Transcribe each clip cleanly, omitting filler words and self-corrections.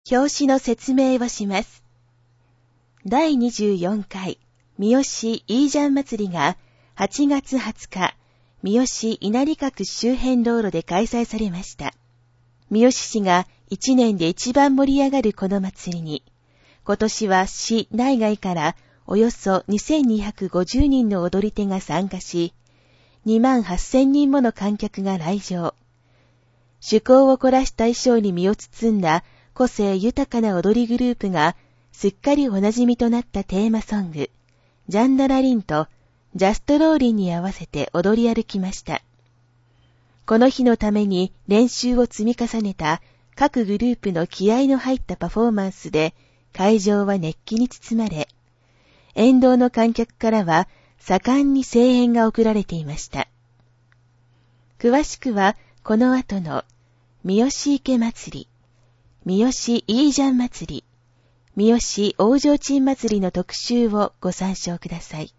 表紙の説明をします。第24回三好イージャン祭りが8月20日、三好稲荷閣周辺道路で開催されました。三好市が1年で一番盛り上がるこの祭りに、今年は市内外からおよそ2250人の踊り手が参加し、28,000人もの観客が来場。趣向を凝らした衣装に身を包んだ個性豊かな踊りグループがすっかりおなじみとなったテーマソング、ジャンダラリンとジャストローリンに合わせて踊り歩きました。この日のために練習を積み重ねた各グループの気合の入ったパフォーマンスで会場は熱気に包まれ、沿道の観客からは盛んに声援が送られていました。詳しくはこの後の三好池祭り、三好イージャン祭り、三好大提灯祭りの特集をご参照ください。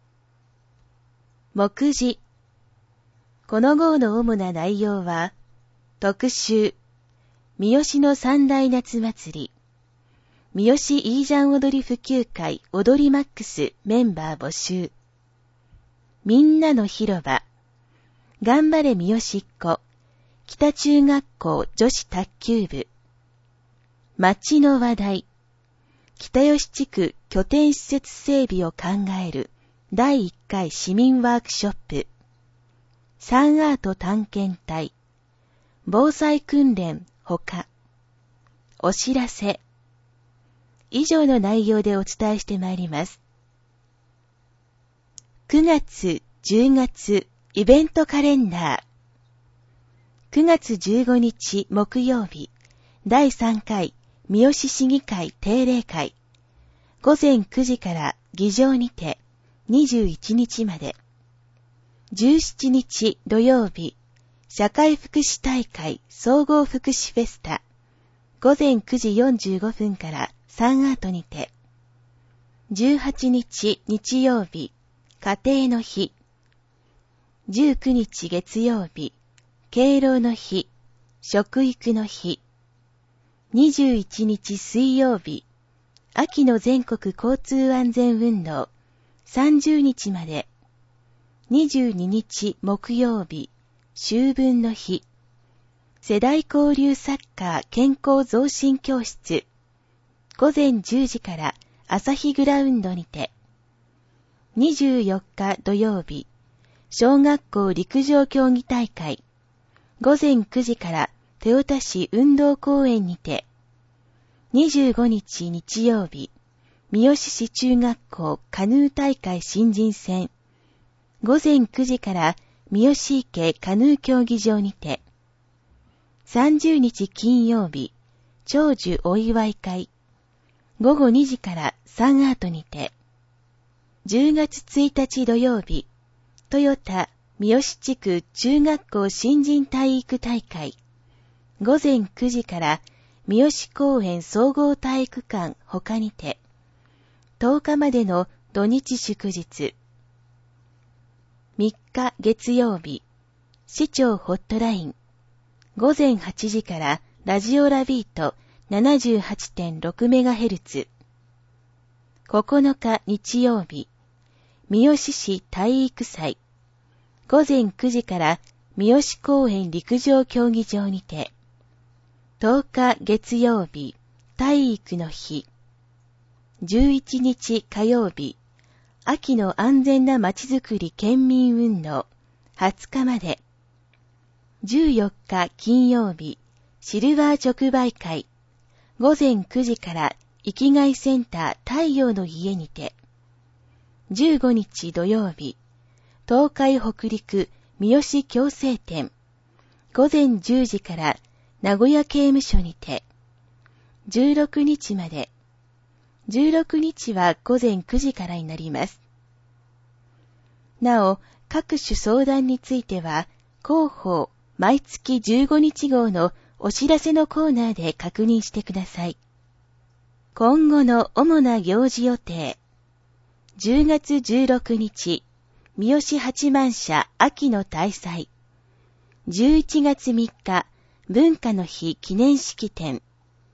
目次。この号の主な内容は、特集、三好の三大夏祭り、三好イージャン踊り普及会踊りマックスメンバー募集、みんなの広場、頑張れ三好っ子、北中学校女子卓球部、町の話題、北吉地区拠点施設整備を考える第1回市民ワークショップ、サンアート探検隊、防災訓練ほか、お知らせ、以上の内容でお伝えしてまいります。9月、10月、イベントカレンダー。9月15日木曜日、第3回三好市議会定例会。午前9時から議場にて21日まで。17日土曜日、社会福祉大会総合福祉フェスタ。午前9時45分からサンアートにて。18日日曜日、家庭の日。19日月曜日、敬老の日、食育の日。21日水曜日、秋の全国交通安全運動、30日まで。22日木曜日、秋分の日。世代交流サッカー健康増進教室。午前10時から朝日グラウンドにて。24日土曜日、小学校陸上競技大会。午前9時から豊田市運動公園にて。25日日曜日、三好市中学校カヌー大会新人戦。午前9時から三好池カヌー競技場にて。30日金曜日、長寿お祝い会。午後2時からサンアートにて。10月1日土曜日、豊田三好地区中学校新人体育大会。午前9時から三好公園総合体育館他にて。10日までの土日祝日。3日月曜日、市長ホットライン。午前8時からラジオラビート 78.6MHz。9日日曜日、三好市体育祭。午前9時から三好公園陸上競技場にて。10日月曜日、体育の日。11日火曜日、秋の安全なまちづくり県民運動、20日まで。14日金曜日、シルバー直売会。午前9時から生きがいセンター太陽の家にて。15日土曜日、東海北陸三好矯正展。午前10時から名古屋刑務所にて。16日まで。16日は午前9時からになります。なお、各種相談については、広報毎月15日号のお知らせのコーナーで確認してください。今後の主な行事予定。10月16日、三好八幡社秋の大祭。11月3日、文化の日記念式典。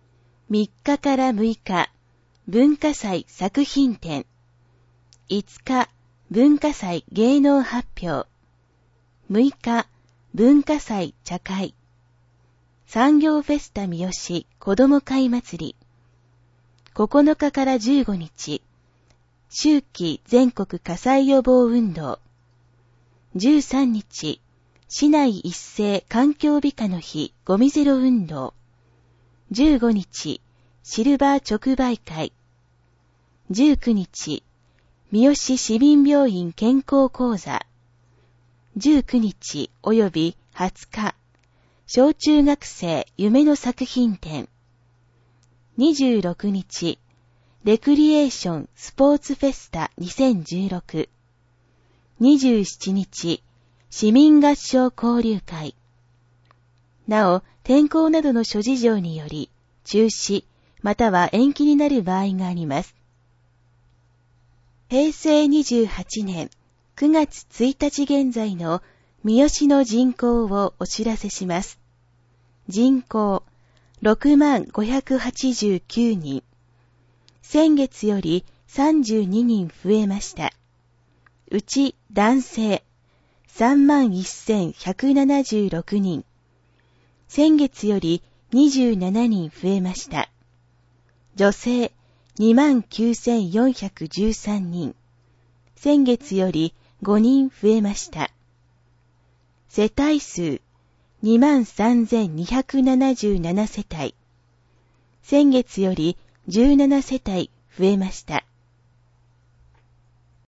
3日から6日、文化祭作品展。5日、文化祭芸能発表。6日、文化祭茶会。産業フェスタ三好子ども会祭り。9日から15日、秋季全国火災予防運動。13日、市内一斉環境美化の日ゴミゼロ運動。15日、シルバー直売会。19日、三好市民病院健康講座。19日及び20日、小中学生夢の作品展。26日、レクリエーションスポーツフェスタ2016。27日、市民合唱交流会。なお、天候などの諸事情により、中止、または延期になる場合があります。平成28年9月1日現在の三好の人口をお知らせします。人口6589人。先月より32人増えました。うち男性31,176人。先月より27人増えました。女性29,413人。先月より5人増えました。世帯数23,277世帯。先月より17世帯増えました。